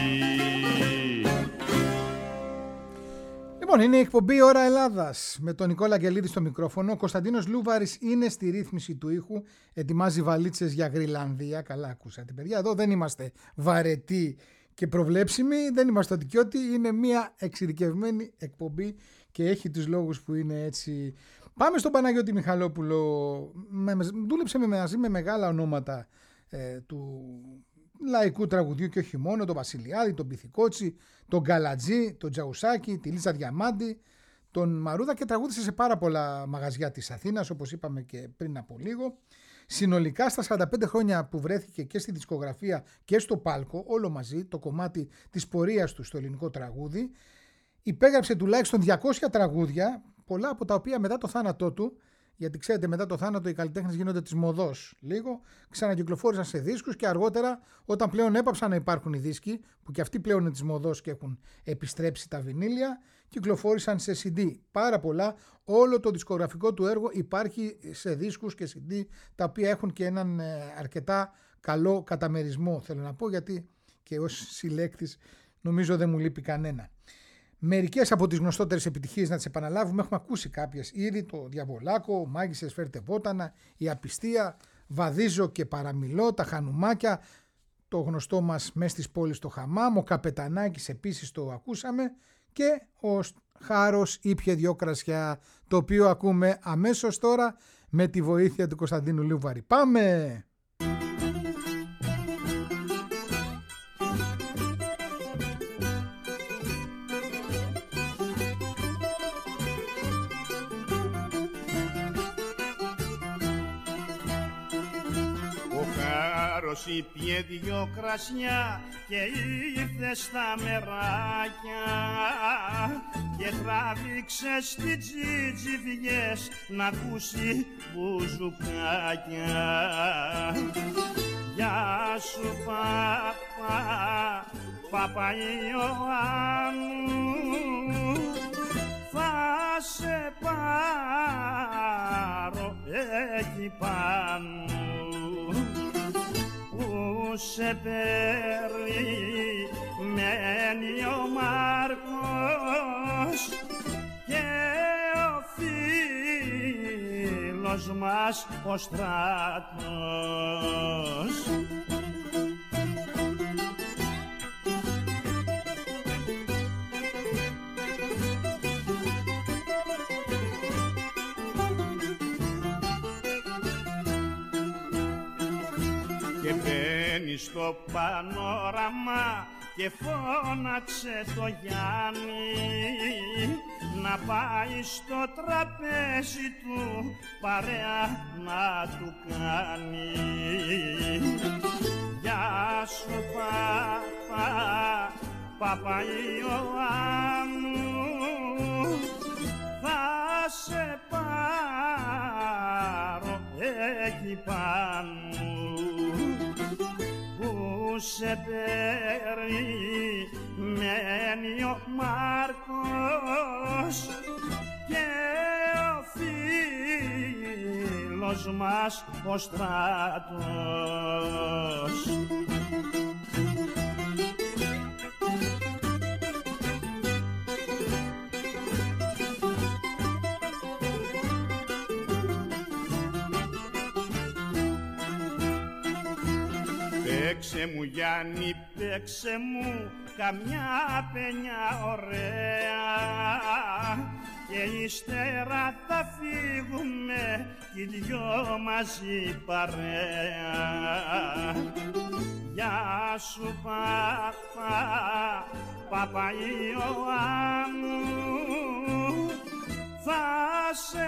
Λοιπόν, είναι η εκπομπή Ώρα Ελλάδας με τον Νικόλα Αγγελίδη στο μικρόφωνο. Ο Κωνσταντίνος Λούβαρης είναι στη ρύθμιση του ήχου. Ετοιμάζει βαλίτσες για Γρυλανδία. Καλά ακούσατε, παιδιά. Εδώ δεν είμαστε βαρετοί και προβλέψιμοι. Δεν είμαστε οτικιώτοι. Είναι μια εξειδικευμένη εκπομπή και έχει τους λόγους που είναι έτσι. Πάμε στον Παναγιώτη Μιχαλόπουλο. Δούλεψε μαζί με μεγάλα ονόματα του λαϊκού τραγουδιού και όχι μόνο, τον Βασιλιάδη, τον Πυθικότσι, τον Γκαλατζή, τον Τζαουσάκη, τη Λίζα Διαμάντη, τον Μαρούδα και τραγούδισε σε πάρα πολλά μαγαζιά της Αθήνας, όπως είπαμε και πριν από λίγο. Συνολικά στα 45 χρόνια που βρέθηκε και στη δισκογραφία και στο πάλκο, όλο μαζί, το κομμάτι της πορείας του στο ελληνικό τραγούδι, υπέγραψε τουλάχιστον 200 τραγούδια, πολλά από τα οποία μετά το θάνατό του, γιατί ξέρετε μετά το θάνατο οι καλλιτέχνες γίνονται της μοδός λίγο, ξανακυκλοφόρησαν σε δίσκους και αργότερα όταν πλέον έπαψαν να υπάρχουν οι δίσκοι, που και αυτοί πλέον είναι της μοδός και έχουν επιστρέψει τα βινίλια, κυκλοφόρησαν σε CD. Πάρα πολλά, όλο το δισκογραφικό του έργο υπάρχει σε δίσκους και CD, τα οποία έχουν και έναν αρκετά καλό καταμερισμό, θέλω να πω, γιατί και ως συλλέκτης νομίζω δεν μου λείπει κανένα. Μερικές από τις γνωστότερες επιτυχίες να τις επαναλάβουμε, έχουμε ακούσει κάποιες ήδη, το Διαβολάκο, Μάγισσες φέρτε βότανα, η Απιστία, Βαδίζω και παραμιλώ, τα Χανουμάκια, το γνωστό μας μες της πόλης το Χαμάμ, ο Καπετανάκης επίσης το ακούσαμε και ο Χάρος ήπιε δυο κρασιά, το οποίο ακούμε αμέσως τώρα με τη βοήθεια του Κωνσταντίνου Λούβαρη. Πάμε! Ήπιε δυο κρασιά και ήρθε στα μεράκια και τράβηξε στη τζιτζιβιές να ακούσει μπουζουκάκια. Γεια σου Παπα Ιωάννου, θα σε πάρω εκεί πάνω που σε περιμένει ο Μάρκος και ο φίλος μας ο Στράτος. Στο πανόραμα και φώναξε το Γιάννη να πάει στο τραπέζι του παρέα να του κάνει. Γεια σου Παπαϊωάννου, θα σε πάρω εκεί πάνω που σε περιμένει ο Μάρκος και ο φίλος μας ο Στράτος. Παίξε μου Γιάννη, παίξε μου καμιά παινιά ωραία και ύστερα θα φύγουμε κι οι δυο μαζί παρέα. Γεια σου Παπαϊωάννου, θα σε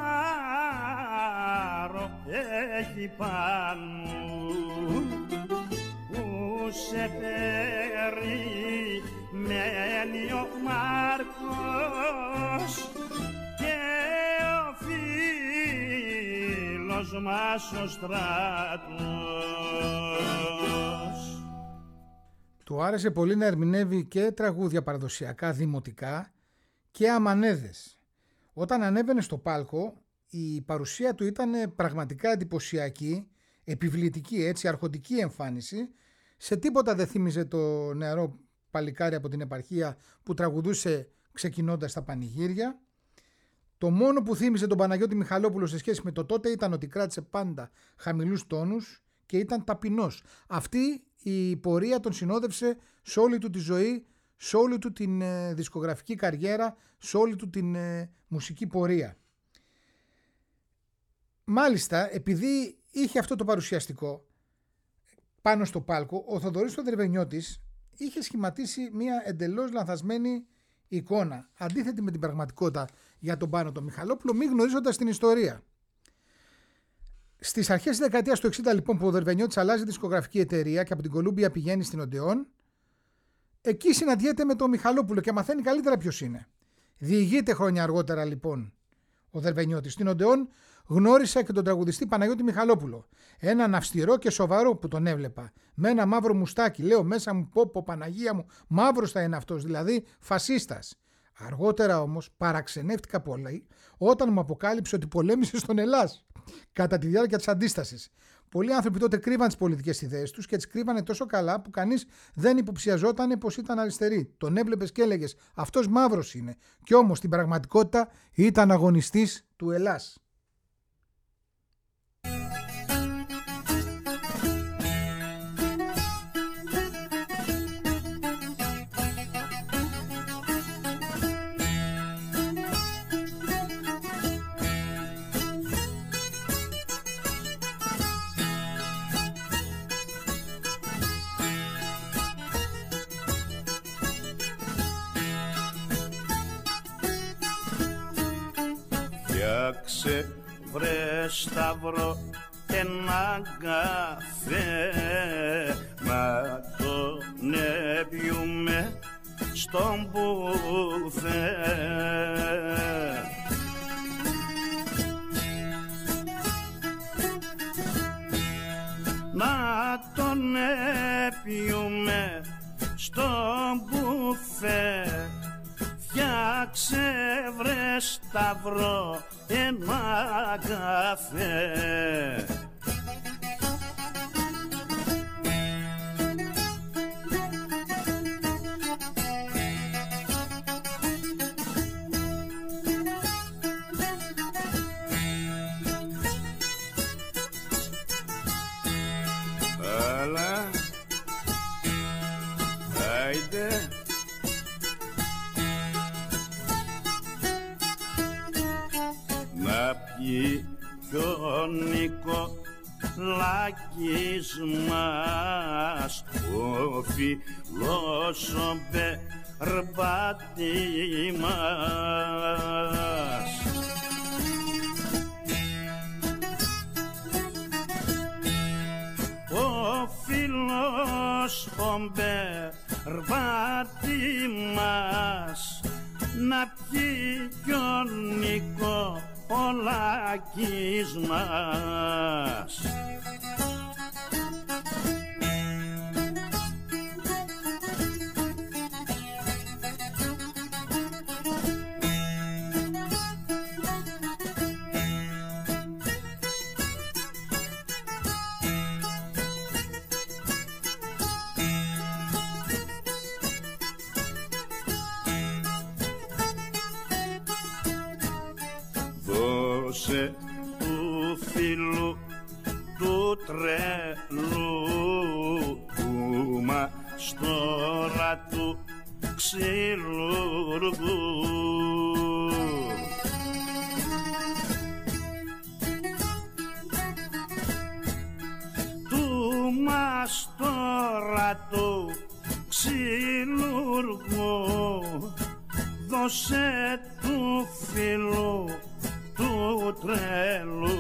πάρω εκεί πάνω που σε περιμένει ο Μάρκος και ο φίλος μας ο Στράτος. Του άρεσε πολύ να ερμηνεύει και τραγούδια παραδοσιακά δημοτικά και αμανέδες. Όταν ανέβαινε στο πάλκο, η παρουσία του ήταν πραγματικά εντυπωσιακή, επιβλητική, έτσι, αρχοντική εμφάνιση. Σε τίποτα δεν θύμιζε το νεαρό παλικάρι από την επαρχία που τραγουδούσε ξεκινώντας τα πανηγύρια. Το μόνο που θύμιζε τον Παναγιώτη Μιχαλόπουλο σε σχέση με το τότε ήταν ότι κράτησε πάντα χαμηλούς τόνους και ήταν ταπεινός. Αυτή η πορεία τον συνόδευσε σε όλη του τη ζωή, σε όλη του την δισκογραφική καριέρα, σε όλη του την μουσική πορεία. Μάλιστα, επειδή είχε αυτό το παρουσιαστικό πάνω στο πάλκο, ο Θοδωρής ο Δερβενιώτης είχε σχηματίσει μια εντελώς λανθασμένη εικόνα, αντίθετη με την πραγματικότητα για τον Πάνο τον Μιχαλόπουλο, μη γνωρίζοντας την ιστορία. Στις αρχές της δεκαετίας του 60 λοιπόν, που ο Δερβενιώτης αλλάζει δισκογραφική εταιρεία και από την Κολούμπια πηγαίνει στην Οντεόν, εκεί συναντιέται με τον Μιχαλόπουλο και μαθαίνει καλύτερα ποιος είναι. Διηγείται χρόνια αργότερα λοιπόν ο Δερβενιώτης. Στην Οντεόν γνώρισα και τον τραγουδιστή Παναγιώτη Μιχαλόπουλο. Έναν αυστηρό και σοβαρό που τον έβλεπα. Με ένα μαύρο μουστάκι. Λέω μέσα μου, πω Παναγία μου, μαύρος θα είναι αυτός, δηλαδή φασίστας. Αργότερα όμως παραξενεύτηκα πολύ όταν μου αποκάλυψε ότι πολέμησε στον Ελλάς κατά τη διάρκεια της αντίστασης. Πολλοί άνθρωποι τότε κρύβαν τις πολιτικές ιδέες τους και τις κρύβανε τόσο καλά που κανείς δεν υποψιαζόταν πως ήταν αριστεροί. Τον έβλεπες και έλεγες αυτός μαύρος είναι. Και όμως στην πραγματικότητα ήταν αγωνιστής του Ελλάς. Φτιάξε βρε Σταύρο ένα καφέ, να τον έπιουμε στον μπουφέ. Να τον έπιουμε στον μπουφέ. Φτιάξε βρε Σταύρο ένα καφέ. Αλλά άιντε να πιει κι ο Νικολάκης μας, ο φίλος ο Μπερμπάτη μας. Ο φίλος ο ρβάτι μας να πιει κι ο Νικολάκης μας. Δώσε του φίλου του τρελού του μαστόρα του ξυλουργού. Του μαστόρα του ξυλουργού, δώσε του φίλου του τρελού.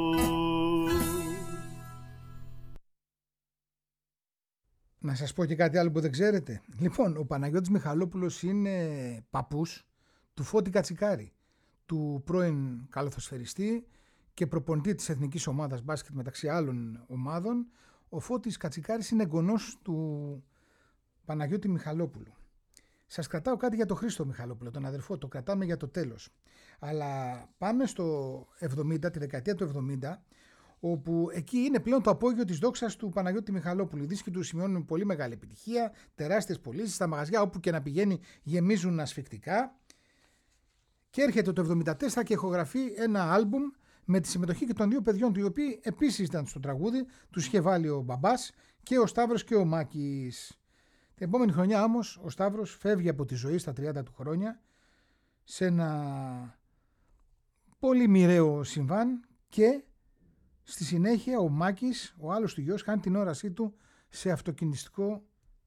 Να σας πω και κάτι άλλο που δεν ξέρετε. Λοιπόν, ο Παναγιώτης Μιχαλόπουλος είναι παππούς του Φώτη Κατσικάρη, του πρώην καλαθοσφαιριστή και προπονητή της εθνικής ομάδας μπάσκετ μεταξύ άλλων ομάδων. Ο Φώτης Κατσικάρης είναι εγγονός του Παναγιώτη Μιχαλόπουλου. Σας κρατάω κάτι για τον Χρήστο Μιχαλόπουλο, τον αδερφό, το κρατάμε για το τέλος. Αλλά πάμε στο 70, τη δεκαετία του 70, όπου εκεί είναι πλέον το απόγειο της δόξας του Παναγιώτη Μιχαλόπουλου. Οι δίσκοι του σημειώνουν πολύ μεγάλη επιτυχία, τεράστιες πωλήσεις, στα μαγαζιά όπου και να πηγαίνει γεμίζουν ασφυκτικά. Και έρχεται το 74 και ηχογραφεί ένα άλμπουμ με τη συμμετοχή και των δύο παιδιών του, οι οποίοι επίσης ήταν στο τραγούδι, τους είχε βάλει ο μπαμπάς και ο Σταύρος και ο Μάκης. Την επόμενη χρονιά όμως ο Σταύρος φεύγει από τη ζωή στα 30 του χρόνια σε ένα πολύ μοιραίο συμβάν και στη συνέχεια ο Μάκης, ο άλλος του γιος, χάνει την όρασή του σε αυτοκινηστικό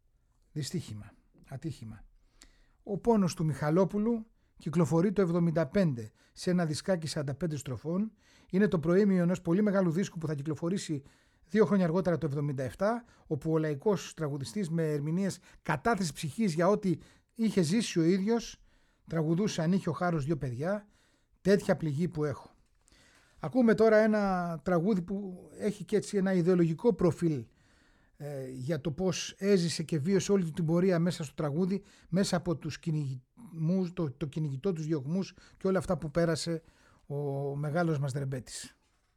ατύχημα. Ο πόνος του Μιχαλόπουλου κυκλοφορεί το 75 σε ένα δισκάκι 45 στροφών. Είναι το προήμιο ενός πολύ μεγάλου δίσκου που θα κυκλοφορήσει 2 χρόνια αργότερα το 77, όπου ο λαϊκός τραγουδιστής με ερμηνείες κατάθεση ψυχής για ό,τι είχε ζήσει ο ίδιος τραγουδούσε «Αν είχε ο Χάρος 2 παιδιά, τέτοια πληγή που έχω». Ακούμε τώρα ένα τραγούδι που έχει και έτσι ένα ιδεολογικό προφίλ για το πώς έζησε και βίωσε όλη την πορεία μέσα στο τραγούδι, μέσα από τους κυνηγμούς, το κυνηγητό τους διωγμούς και όλα αυτά που πέρασε ο μεγάλος μας Δρεμπέτης.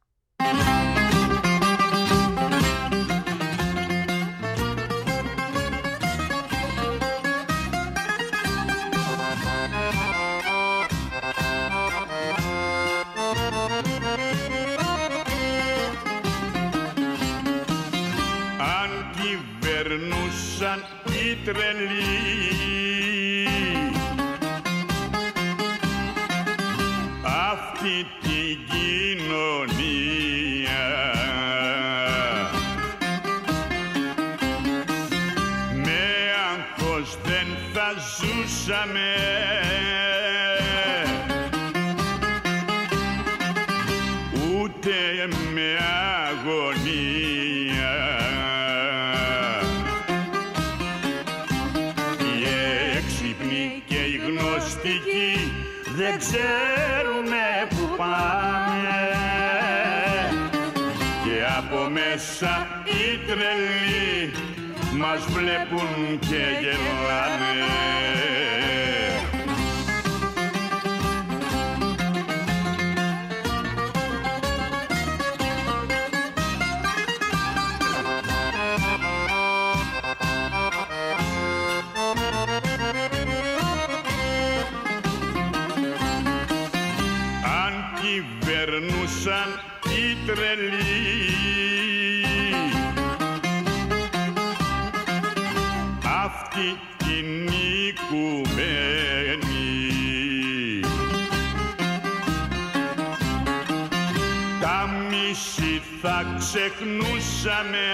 Περνούσαν οι τρελοί, αυτή την κοινωνία, με άγχος δεν θα ζούσαμε, ούτε με αγωνία. Δεν ξέρουμε που πάμε και από μέσα οι τρελοί μας βλέπουν και γελάνε. Περνούσαν οι τρελοί, αυτή την οικουμένη, τα μισή θα ξεχνούσαμε,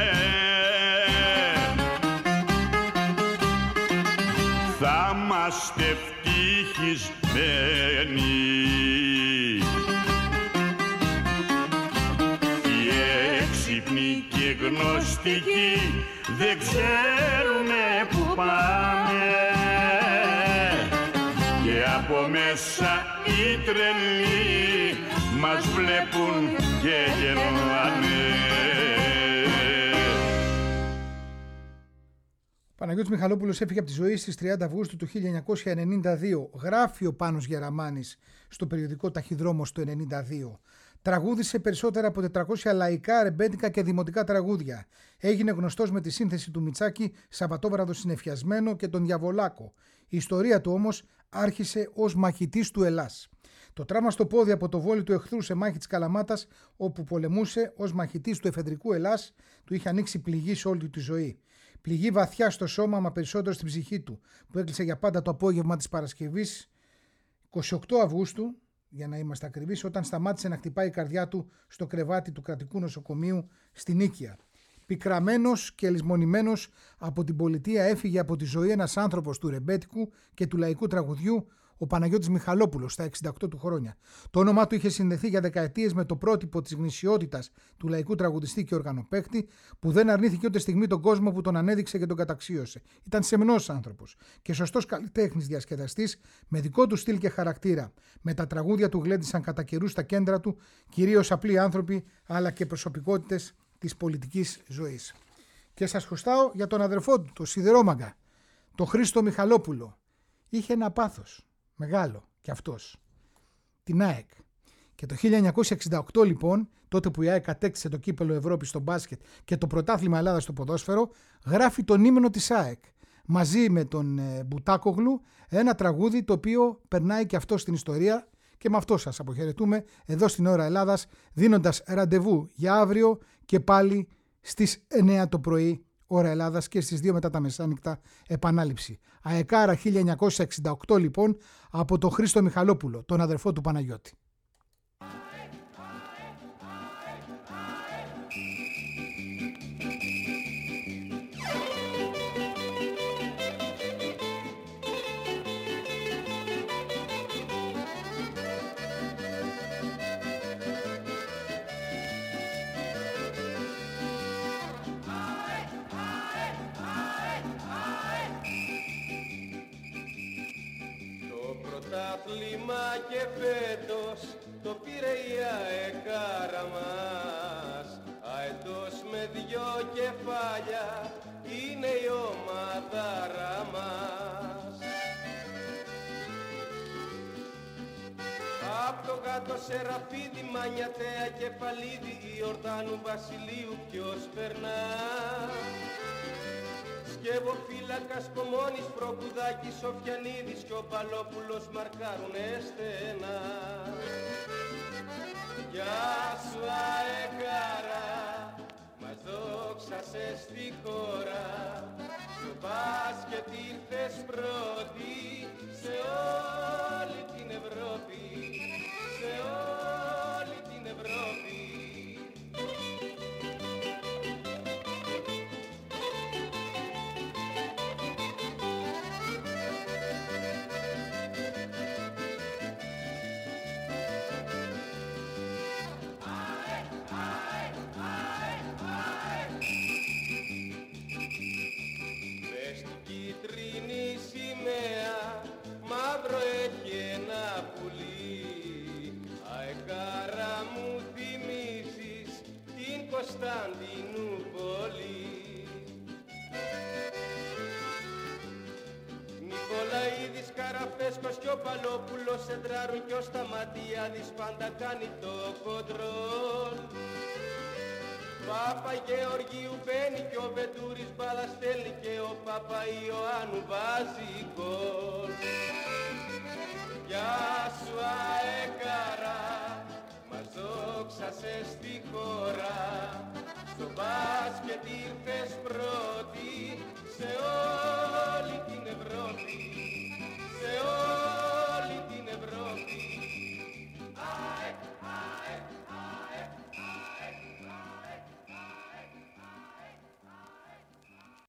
θα είμαστε ευτυχισμένοι. Και γνωστικοί δεν ξέρουμε που πάμε και από μέσα οι τρελοί μας βλέπουν και γελάνε. Ο Παναγιώτης Μιχαλόπουλος έφυγε από τη ζωή στις 30 Αυγούστου του 1992. Γράφει ο Πάνος Γεραμάνης στο περιοδικό Ταχυδρόμος το 1992. Τραγούδισε περισσότερα από 400 λαϊκά, ρεμπέτικα και δημοτικά τραγούδια. Έγινε γνωστός με τη σύνθεση του Μιτσάκη «Σαββατόβραδο συννεφιασμένο» και τον Διαβολάκο. Η ιστορία του όμως άρχισε ως μαχητής του Ελλάς. Το τραύμα στο πόδι από το βόλι του εχθρού σε μάχη της Καλαμάτας, όπου πολεμούσε ως μαχητής του εφεδρικού Ελλάς, του είχε ανοίξει πληγή σε όλη τη ζωή. Πληγή βαθιά στο σώμα, μα περισσότερο στην ψυχή του, που έκλεισε για πάντα το απόγευμα της Παρασκευής 28 Αυγούστου, για να είμαστε ακριβείς, όταν σταμάτησε να χτυπάει η καρδιά του στο κρεβάτι του κρατικού νοσοκομείου στην Νίκαια. Πικραμένος και λησμονημένος από την πολιτεία έφυγε από τη ζωή ένας άνθρωπος του ρεμπέτικου και του λαϊκού τραγουδιού, ο Παναγιώτης Μιχαλόπουλος, στα 68 του χρόνια. Το όνομά του είχε συνδεθεί για δεκαετίες με το πρότυπο της γνησιότητας του λαϊκού τραγουδιστή και οργανοπαίχτη, που δεν αρνήθηκε ούτε στιγμή τον κόσμο που τον ανέδειξε και τον καταξίωσε. Ήταν σεμνός άνθρωπος και σωστός καλλιτέχνης διασκεδαστής, με δικό του στυλ και χαρακτήρα. Με τα τραγούδια του γλέντισαν κατά καιρούς στα κέντρα του κυρίως απλοί άνθρωποι, αλλά και προσωπικότητες της πολιτικής ζωής. Και σας χρωστάω για τον αδερφό του, τον Σιδερόμαγκα, τον Χρήστο Μιχαλόπουλο. Είχε ένα πάθος μεγάλο κι αυτός, την ΑΕΚ. Και το 1968 λοιπόν, τότε που η ΑΕΚ κατέκτησε το κύπελλο Ευρώπης στο μπάσκετ και το πρωτάθλημα Ελλάδας στο ποδόσφαιρο, γράφει τον ύμνο της ΑΕΚ μαζί με τον Μπουτάκογλου, ένα τραγούδι το οποίο περνάει και αυτό στην ιστορία, και με αυτό σας αποχαιρετούμε εδώ στην Ώρα Ελλάδας, δίνοντας ραντεβού για αύριο και πάλι στις 9 το πρωί Ώρα Ελλάδας και στις 2 μετά τα μεσάνυχτα επανάληψη. ΑΕΚΑΡΑ 1968 λοιπόν, από τον Χρήστο Μιχαλόπουλο, τον αδερφό του Παναγιώτη. Πρωτάθλημα και φέτος το πήρε η ΑΕΚΑΡΑ μας. Αετός με 2 κεφάλια είναι η ομαδάρα μας. Απ' το κάτω Σεραφίδη, Μανιατέα, Κεφαλίδη, Ιορδάνου, Βασιλείου ποιος περνά. Σκευοφύλακας, Κομώνης, Προκουδάκης, Σοφιανίδης και ο Παλόπουλος μαρκάρουνε στενά. Γεια σου ΑΕΚΑΡΑ, μας δόξασες στη χώρα. Στο μπάσκετ ήρθες πρώτη σε όλη την Ευρώπη, σε όλη την Ευρώπη. Μαύρο έχει ένα πουλί. ΑΕΚΑΡΑ μου θυμίζεις την Κωνσταντινούπολη. Νικολαίδης, Καραφέσκος και ο Παλόπουλος εντράρουν κι ο Σταματιάδης πάντα κάνει το κοντρόλ. Πάπα Γεωργίου μπαίνει και ο Βεντούρης μπάλα στέλνει και ο Παπα Ιωάννου βάζει γκολ. Γεια σου